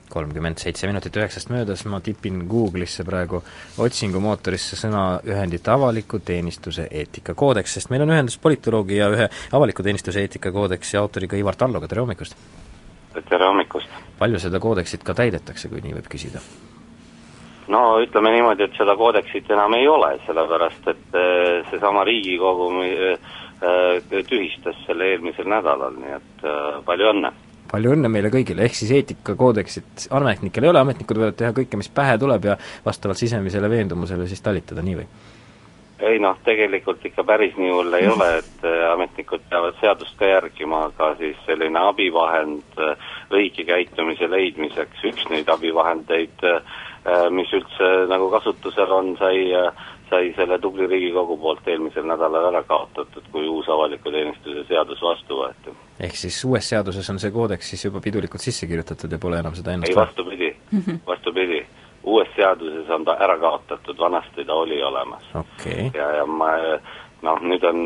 37 minutit 9 möödas, ma tipin Google'isse praegu otsingumootorisse sõnaühendit avaliku teenistuse eetikakoodeks, sest meil on ühendus politoloogi ja ühe avaliku teenistuse eetikakoodeksi autoriga Ivar Talloga, tere hommikust! Tere hommikust! Palju seda koodeksit ka täidetakse, kui nii võib küsida? No ütleme niimoodi, et seda koodeksit enam ei ole, sellepärast et seesama Riigikogu tühistas selle eelmisel nädalal, nii et palju õnne! Palju õnne meile kõigile, ehk siis eetikakoodeksit ametnikel ei ole, ametnikud võivad teha kõike, mis pähe tuleb ja vastavalt sisemisele veendumusele siis talitada, nii või? Ei tegelikult ikka päris nii hull ei ole, et ametnikud peavad seadust ka järgima, aga siis selline abivahend õige käitumise leidmiseks, üks neid abivahendeid, mis üldse nagu kasutusel on, sai selle tubli Riigikogu poolt eelmisel nädalal ära kaotatud, kui uus avaliku teenistuse seadus vastu võeti. Ehk siis uues seaduses on see koodeks siis juba pidulikult sisse kirjutatud ja pole enam seda ennast vastupidi. Uues seaduses on ta ära kaotatud, vanasti ta oli olemas. Okay. Ja nüüd on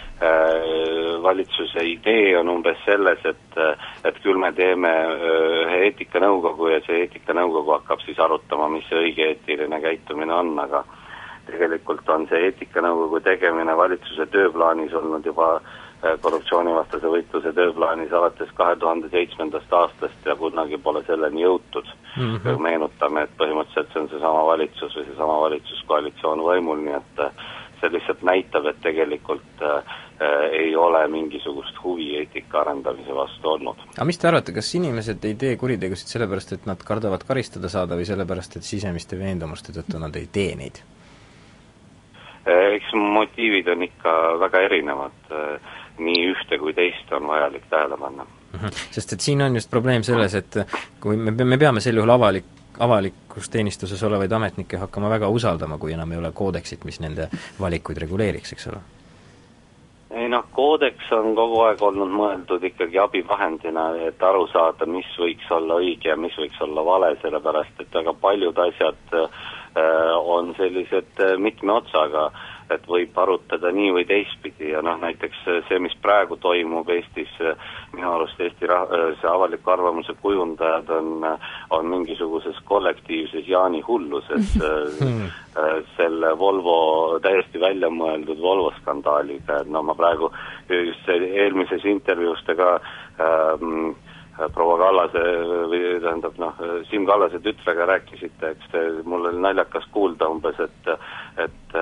valitsuse idee on umbes selles, et küll me teeme ühe eetikanõukogu ja see eetikanõukogu hakkab siis arutama, mis see õige eetiline käitumine on, aga tegelikult on see eetikanõukogu tegemine valitsuse tööplaanis olnud juba korruptsioonivastase võitluse tööplaanis alates 2007. aastast ja kunagi pole selleni jõutud. Meenutame, et põhimõtteliselt see on seesama valitsus või seesama valitsuskoalitsioon võimul, nii et see lihtsalt näitab, et tegelikult ei ole mingisugust huvi eetika arendamise vastu olnud. Aga mis te arvate, kas inimesed ei tee kuritegusid sellepärast, et nad kardavad karistada saada või sellepärast, et sisemiste veendumuste tõttu nad ei tee neid? Eks motiivid on ikka väga erinevad, nii ühte kui teist on vajalik tähele panna. Sest et siin on just probleem selles, et kui me peame sel juhul avalikus teenistuses olevaid ametnikke hakkama väga usaldama, kui enam ei ole koodeksit, mis nende valikuid reguleeriks, eks ole? Koodeks on kogu aeg olnud mõeldud ikkagi abivahendina, et aru saada, mis võiks olla õige ja mis võiks olla vale, sellepärast et väga paljud asjad on sellised mitme otsaga, et võib arutada nii või teistpidi ja näiteks see, mis praegu toimub Eestis, minu arust Eesti see avaliku arvamuse kujundajad on mingisuguses kollektiivses Jaani hulluses selle Volvo täiesti välja mõeldud Volvo skandaaliga, et ma praegu just eelmises intervjuus ka proua Kallase või tähendab Siim Kallase tütrega rääkisite, eks mul oli naljakas kuulda umbes, et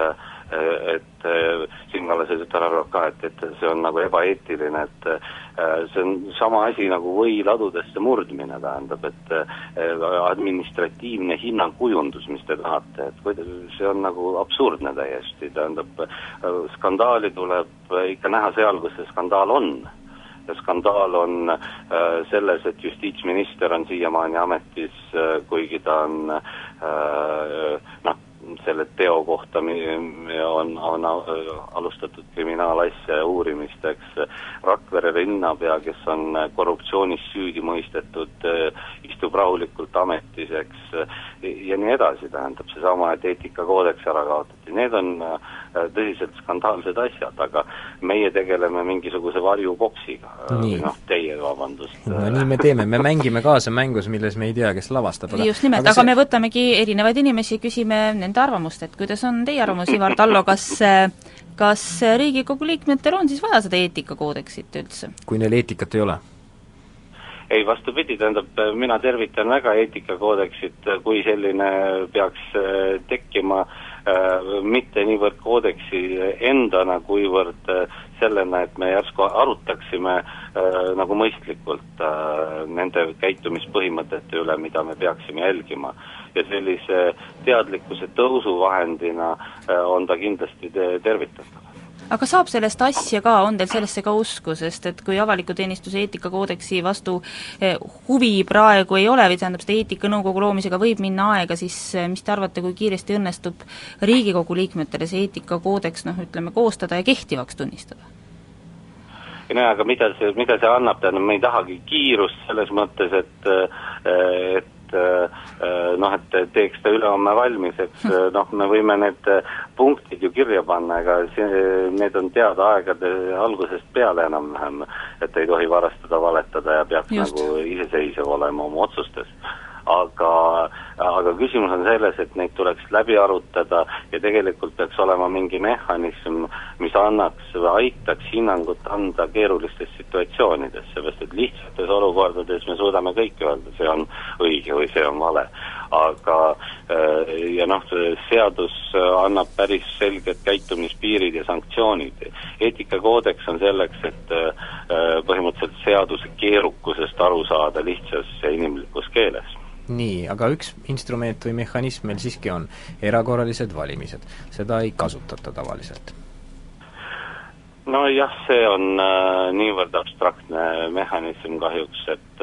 Siim Kallase tütar arvab ka, et see on nagu ebaeetiline, et see on sama asi nagu võiladudesse murdmine, tähendab, et administratiivne hinnangkujundus, mis te tahate, et see on nagu absurdne täiesti, tähendab, skandaali tuleb ikka näha seal, kus see skandaal on. Ja skandaal on selles, et justiitsminister on siiamaani ametis, kuigi ta on selle teo kohta on alustatud kriminaalasja uurimisteks. Rakvere linnapea, kes on korruptsioonis süüdi mõistetud, istub rahulikult ametis, ja nii edasi, tähendab seesama, et eetikakoodeks ära kaotati. Need on tõsiselt skandaalsed asjad, aga meie tegeleme mingisuguse varjuboksiga. Teie, vabandust. Nii me teeme, me mängime kaasa mängus, milles me ei tea, kes lavastab. Just nimelt, aga me võtamegi erinevaid inimesi, küsime nende arvamust, et kuidas on teie arvamus, Ivar Tallo, kas Riigikogu liikmetel on siis vaja seda eetikakoodeksit üldse? Kui neil eetikat ei ole? Ei, vastupidi, tähendab, mina tervitan väga eetikakoodeksit, kui selline peaks tekkima mitte niivõrd koodeksi endana, kuivõrd sellena, et me järsku arutaksime nagu mõistlikult nende käitumispõhimõtete üle, mida me peaksime jälgima. Ja sellise teadlikkuse tõusuvahendina on ta kindlasti tervitatav. Aga saab sellest asja ka, on teil sellesse ka usku, sest et kui avaliku teenistuse eetikakoodeksi vastu huvi praegu ei ole, või tähendab seda eetikanõukogu loomisega võib minna aega, siis mis te arvate, kui kiiresti õnnestub Riigikogu liikmetele see eetikakoodeks koostada ja kehtivaks tunnistada? Aga mida see annab, me ei tahagi kiirust selles mõttes, et teeks ta ülehomme valmis, eks me võime need punktid ju kirja panna, ega need on teada aegade algusest peale enam-vähem, et ei tohi varastada, valetada ja peaks nagu iseseisev olema oma otsustes. küsimus on selles, et neid tuleks läbi arutada ja tegelikult peaks olema mingi mehhanism, mis annaks või aitaks hinnangut anda keerulistes situatsioonides, seepärast et lihtsates olukordades me suudame kõik öelda, see on õige või see on vale. Aga ja seadus annab päris selged käitumispiirid ja sanktsioonid. Eetikakoodeks on selleks, et põhimõtteliselt seaduse keerukusest aru saada lihtsas ja inimlikus keeles. Nii, aga üks instrument või mehhanism meil siiski on, erakorralised valimised. Seda ei kasutata tavaliselt. No jah, see on niivõrd abstraktne mehhanism kahjuks, et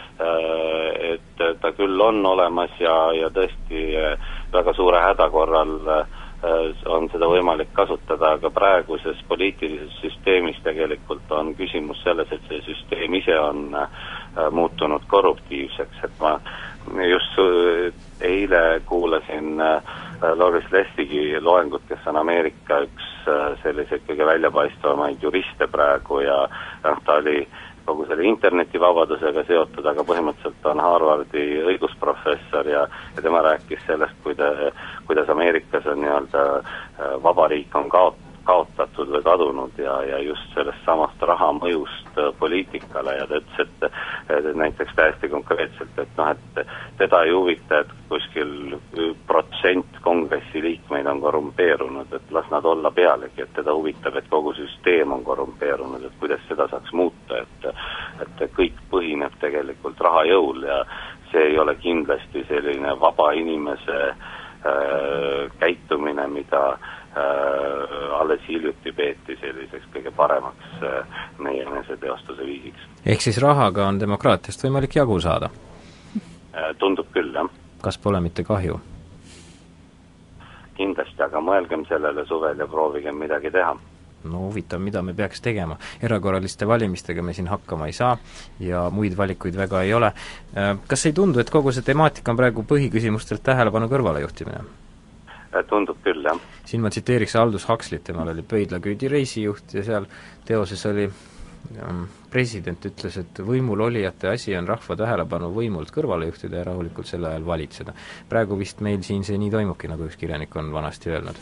ta küll on olemas ja tõesti väga suure häda korral on seda võimalik kasutada, aga praeguses poliitilises süsteemis tegelikult on küsimus selles, et see süsteem ise on muutunud korruptiivseks, et ma just eile kuulasin Loris Lestigi loengut, kes on Ameerika üks selliseid kõige väljapaistvamaid juriste praegu ja ta oli kogu selle internetivabadusega seotud, aga põhimõtteliselt on Harvardi õigusprofessor ja tema rääkis sellest, kuidas Ameerikas on nii-öelda vabariik on kaotatud või kadunud ja just sellest samast raha mõjust poliitikale ja ta ütles, et näiteks täiesti konkreetselt, et teda ei huvita, et kuskil protsent kongressi liikmeid on korrumpeerunud, et las nad olla pealegi, et teda huvitab, et kogu süsteem on korrumpeerunud, et kuidas seda saaks muuta, et kõik põhineb tegelikult rahajõul ja see ei ole kindlasti selline vaba inimese käitumine, mida alles hiljuti peeti selliseks kõige paremaks meie eneseteostuse viisiks. Ehk siis rahaga on demokraatiast võimalik jagu saada? Tundub küll, jah. Kas pole mitte kahju? Kindlasti, aga mõelgem sellele suvel ja proovigem midagi teha. No huvitav, mida me peaks tegema. Erakorraliste valimistega me siin hakkama ei saa ja muid valikuid väga ei ole. Kas ei tundu, et kogu see temaatika on praegu põhiküsimustelt tähelepanu kõrvale juhtimine? Tundub küll, jah. Siin ma tsiteeriks Aldous Huxley't, temal oli pöidlaküüdi reisijuht ja seal teoses oli president ütles, et võimul olijate asi on rahva tähelepanu võimult kõrvale juhtida ja rahulikult selle ajal valitseda. Praegu vist meil siin see nii toimubki, nagu üks kirjanik on vanasti öelnud.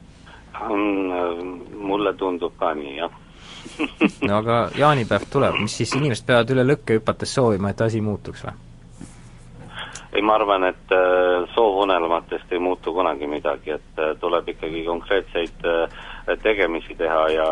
Mulle tundub ka nii, jah. No aga jaanipäev tuleb, mis siis inimesed peavad üle lõkke hüpates soovima, et asi muutuks või? Ei, ma arvan, et soovunelmatest ei muutu kunagi midagi, et tuleb ikkagi konkreetseid tegemisi teha ja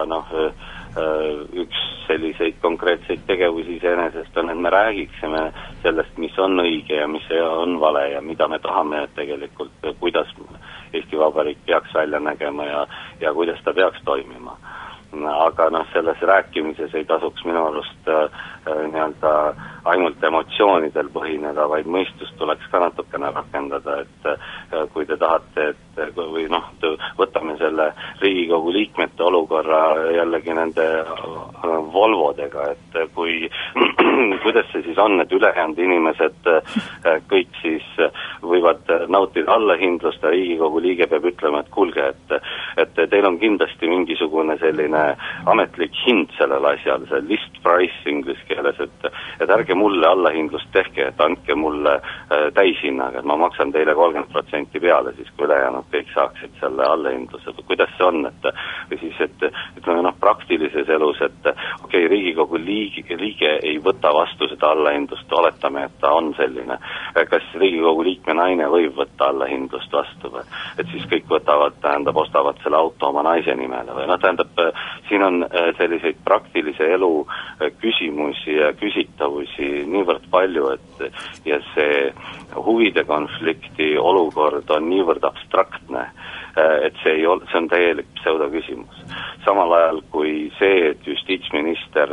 üks selliseid konkreetseid tegevusi iseenesest on, et me räägiksime sellest, mis on õige ja mis on vale ja mida me tahame tegelikult, kuidas Eesti Vabariik peaks välja nägema ja kuidas ta peaks toimima. Aga selles rääkimises ei tasuks minu arust nii-öelda ainult emotsioonidel põhineda, vaid mõistust tuleks ka natukene rakendada, et kui te tahate, või võtame selle Riigikogu liikmete olukorra jällegi nende Volvodega, et kuidas see siis on, et ülejäänud inimesed kõik siis võivad nautida allahindlust ja Riigikogu liige peab ütlema, et kuulge, et teil on kindlasti mingisugune selline ametlik hind sellel asjal, see list price inglise keeles, et ärge mulle allahindlust tehke, et andke mulle täishinnaga, et ma maksan teile 30% peale, siis kui ülejäänud kõik saaksid selle allahindluse, kuidas see on, või siis, ütleme praktilises elus, et okei, Riigikogu liige ei võta vastu seda allahindlust, oletame, et ta on selline. Kas Riigikogu liikme naine võib võtta allahindlust vastu või? Et siis kõik ostavad selle auto oma naise nimele või siin on selliseid praktilise elu küsimusi ja küsitavusi niivõrd palju, ja see huvide konflikti olukord on niivõrd abstraktne, et see on täielik pseudoküsimus. Samal ajal kui see, et justiitsminister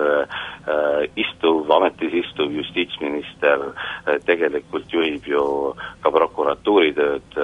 ametis istuv justiitsminister tegelikult juhib ju ka prokuratuuritööd,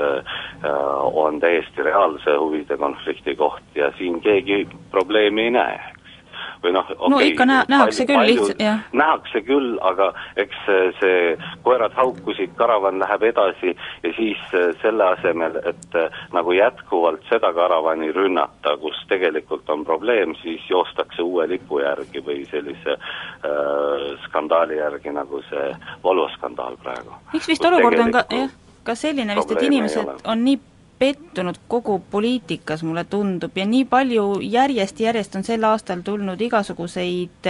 on täiesti reaalse huvide konflikti koht ja siin keegi probleemi ei näe. Või ikka nähakse küll lihtsalt, jah. Nähakse küll, aga eks see koerad haukusid, karavan läheb edasi ja siis selle asemel, et nagu jätkuvalt seda karavani rünnata, kus tegelikult on probleem, siis joostakse uue lipu järgi või sellise skandaali järgi, nagu see Volvo skandaal praegu. Miks vist olukord on ka, jah? ka selline vist, et probleeme ei inimesed ole. on nii pettunud kogu poliitikas, mulle tundub, ja nii palju järjest on sel aastal tulnud igasuguseid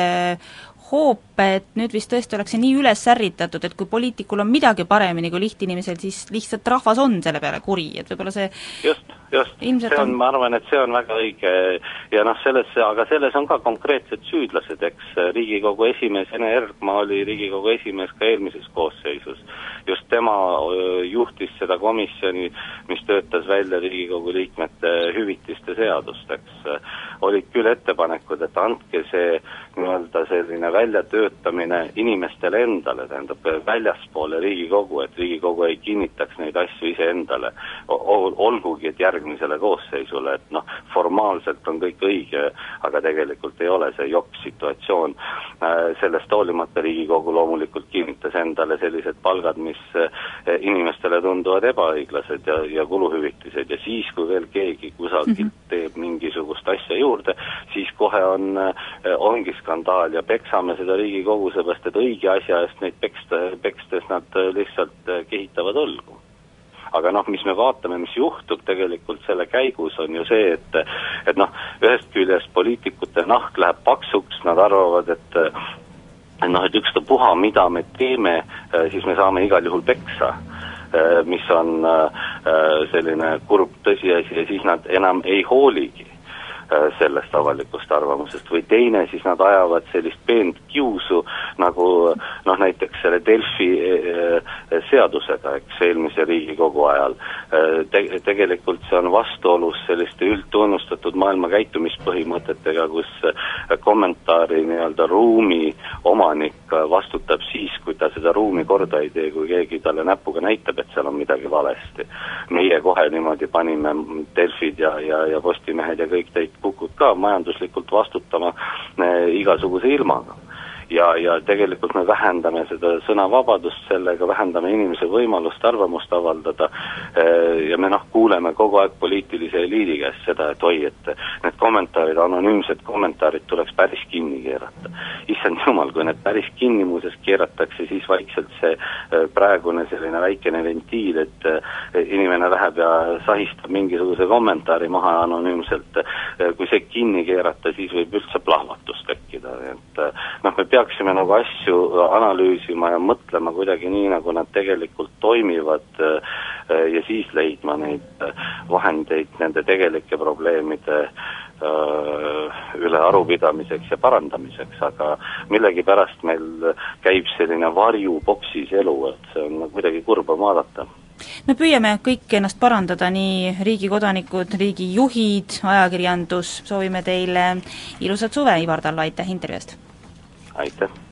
hoope, et nüüd vist tõesti oleks see nii üles ärritatud, et kui poliitikul on midagi paremini kui lihtinimesel, siis lihtsalt rahvas on selle peale kuri, et võib-olla see just, ilmselt see on, ma arvan, et see on väga õige ja noh, aga selles on ka konkreetsed süüdlased, eks Riigikogu esimees Ene Ergma oli Riigikogu esimees ka eelmises koosseisus. Just tema juhtis seda komisjoni, mis töötas välja Riigikogu liikmete hüvitiste seadust, eks. Olid küll ettepanekud, et andke see nii-öelda selline väljatöötamine inimestele endale, tähendab väljaspoole Riigikogu, et Riigikogu ei kinnitaks neid asju ise endale. Olgugi, et järgmisele koosseisule, et noh, formaalselt on kõik õige, aga tegelikult ei ole see jokk-situatsioon. Sellest hoolimata Riigikogu loomulikult kinnitas endale sellised palgad, mis inimestele tunduvad ebaõiglased ja kuluhüvitised ja siis, kui veel keegi kusagilt teeb mingisugust asja juurde, siis kohe ongi skandaal ja peksame seda Riigikogu, seepärast et õige asja eest neid pekstes nad lihtsalt kehitavad õlgu. Aga noh, mis me vaatame, mis juhtub tegelikult selle käigus, on ju see, et noh, ühest küljest poliitikute nahk läheb paksuks, nad arvavad, et ükstapuha, mida me teeme, siis me saame igal juhul peksa, mis on selline kurb tõsiasi ja siis nad enam ei hooligi sellest avalikust arvamusest või teine, siis nad ajavad sellist peent kiusu nagu noh, näiteks selle Delfi seadusega, eks, eelmise Riigikogu ajal. Tegelikult see on vastuolus selliste üldtunnustatud maailma käitumispõhimõtetega, kus kommentaari nii-öelda ruumi omanik vastutab siis, kui ta seda ruumi korda ei tee, kui keegi talle näpuga näitab, et seal on midagi valesti. Meie kohe niimoodi panime Delfid ja Postimehed ja kõik teid kukud ka majanduslikult vastutama igasuguse ilmaga. Ja tegelikult me vähendame seda sõnavabadust sellega, vähendame inimese võimalust arvamust avaldada ja me kuuleme kogu aeg poliitilise eliidi käest seda, et oi, et need kommentaarid, anonüümsed kommentaarid tuleks päris kinni keerata. Issand jumal, kui need päris kinni muuses keeratakse, siis vaikselt see praegune selline väikene ventiil, et inimene läheb ja sahistab mingisuguse kommentaari maha anonüümselt. Kui see kinni keerata, siis võib üldse plahvatus tekkida. Et me peaksime nagu asju analüüsima ja mõtlema kuidagi nii, nagu nad tegelikult toimivad ja siis leidma neid vahendeid nende tegelike probleemide üle arupidamiseks ja parandamiseks, aga millegipärast meil käib selline varjupoksis elu, et see on kuidagi kurb vaadata. Me püüame kõik ennast parandada, nii riigi kodanikud, riigi juhid, ajakirjandus, soovime teile ilusat suve, Ivar Talla, aitäh intervjuust! Aitäh!